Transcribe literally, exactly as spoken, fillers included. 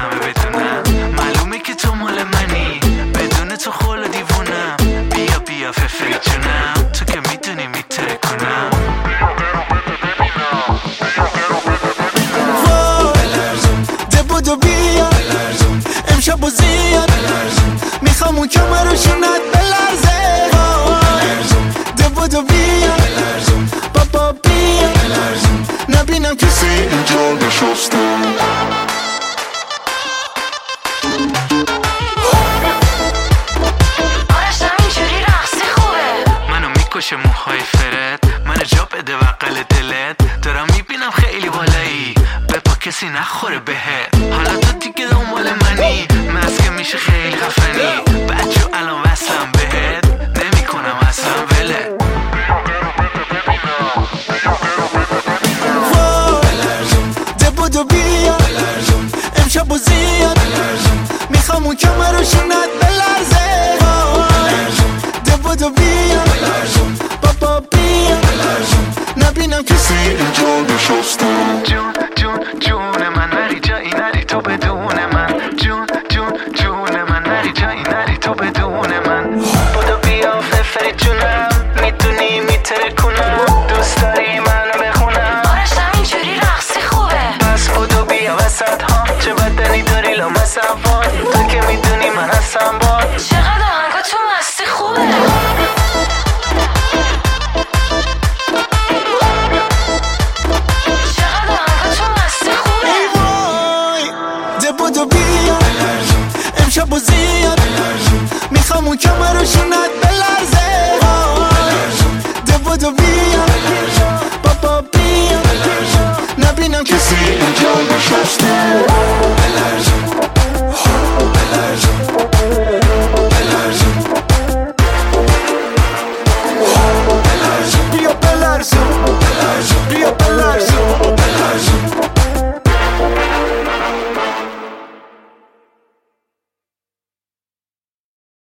همه بدونن معلومه که تو مال منی بدون تو خول دیوونم بیا بیا ففری جونم تو که میدونی میتره کنم ده بودو بیا امشب و زیاد میخوام اون کمرشونت بلرزه ده بودو بیا بابا بیا نبینم کسی اینجا نشسته کشه موهای فرد من جا بده وقل دلت دارم میبینم خیلی بالایی به پا کسی نخوره بهت حالا تو دیگه دنبال منی مسکه میشه خیلی خفنی بچه الان وصلم بهت نمی کنم اصلا ولت ده بودو بیا امشب و زیاد میخوام اون کمرشونت بلرزه ده بودو بیا بابا بیا نبینم کسی اینجا نشسته جون جون جون من نری جایی نری تو بدون من جون جون جون من نری جایی نری تو بدون من بودو بیا ففری جونم میدونی میتره کنم دوست داری منو بخونم آرشم اینجوری رقصی خوبه پس بودو بیا وسط ها چه بدنی داری لامصب وای تو که میدونی من هستم باد چقدر آهنگا تو مستی خوبه بودو بیا امشب و زیاد میخوام اون کمرشونت بلرزه ده بودو بیا بابا بیا نبینم کسی اینجا نشسته